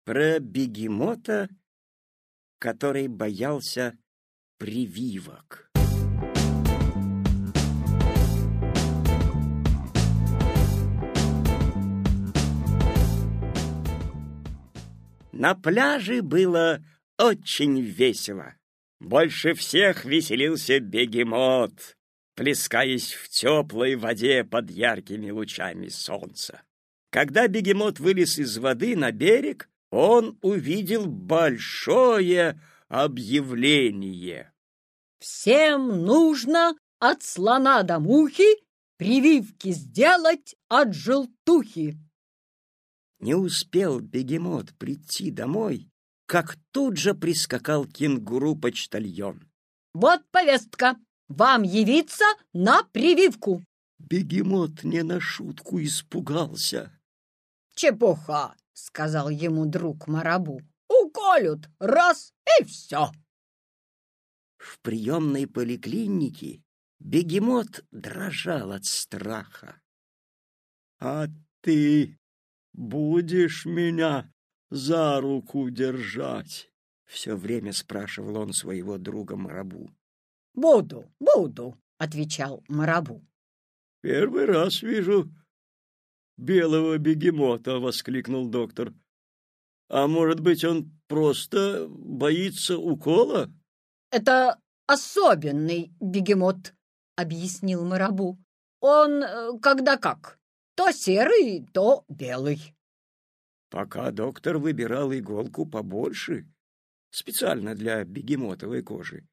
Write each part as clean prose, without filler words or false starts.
Про бегемота, который боялся прививок. На пляже было очень весело. Больше всех веселился бегемот, плескаясь в теплой воде под яркими лучами солнца. Когда бегемот вылез из воды на берег, он увидел большое объявление. «Всем нужно от слона до мухи прививки сделать от желтухи». Не успел бегемот прийти домой, как тут же прискакал кенгуру-почтальон. «Вот повестка. Вам явиться на прививку». Бегемот не на шутку испугался. «Чепуха», — сказал ему друг Марабу. «Уколют раз и все». В приемной поликлинике бегемот дрожал от страха. «А ты будешь меня за руку держать?» — все время спрашивал он своего друга Марабу. «Буду, — отвечал Марабу. «Первый раз вижу белого бегемота», — воскликнул доктор. «А может быть, он просто боится укола?» «Это особенный бегемот», — объяснил Марабу. «Он когда как, то серый, то белый». Пока доктор выбирал иголку побольше, специально для бегемотовой кожи,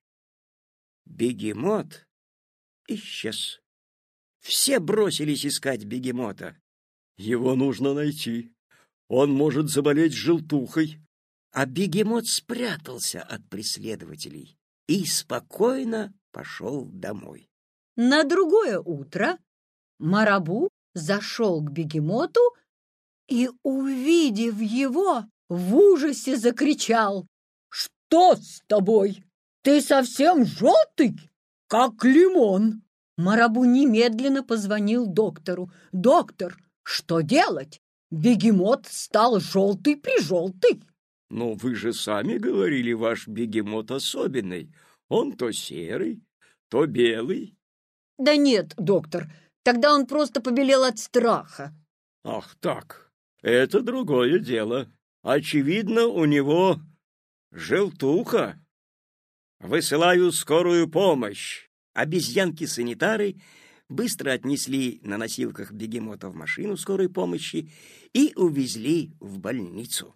бегемот исчез. Все бросились искать бегемота. «Его нужно найти. Он может заболеть желтухой». А бегемот спрятался от преследователей и спокойно пошел домой. На другое утро Марабу зашел к бегемоту и, увидев его, в ужасе закричал: «Что с тобой? Ты совсем желтый, как лимон!» Марабу немедленно позвонил доктору. «Доктор, что делать? Бегемот стал желтый-прижелтый». «Но вы же сами говорили, ваш бегемот особенный. Он то серый, то белый». «Да нет, доктор, тогда он просто побелел от страха». «Ах так, это другое дело. Очевидно, у него желтуха. Высылаю скорую помощь». Обезьянки-санитары быстро отнесли на носилках бегемота в машину скорой помощи и увезли в больницу.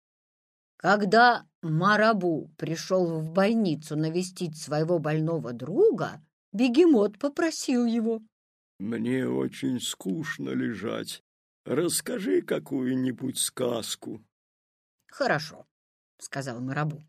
Когда Марабу пришел в больницу навестить своего больного друга, бегемот попросил его: «Мне очень скучно лежать. Расскажи какую-нибудь сказку». «Хорошо», — сказал Марабу.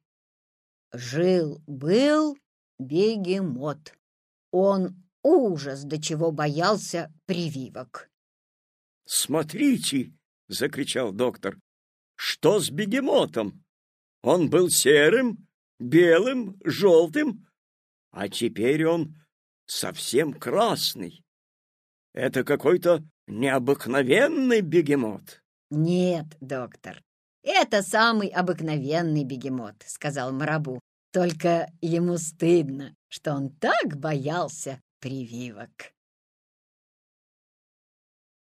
Жил-был бегемот. Он ужас до чего боялся прививок. «Смотрите!» — закричал доктор. «Что с бегемотом? Он был серым, белым, желтым, а теперь он совсем красный. Это какой-то необыкновенный бегемот». «Нет, доктор, это самый обыкновенный бегемот», — сказал Марабу. «Только ему стыдно, что он так боялся прививок».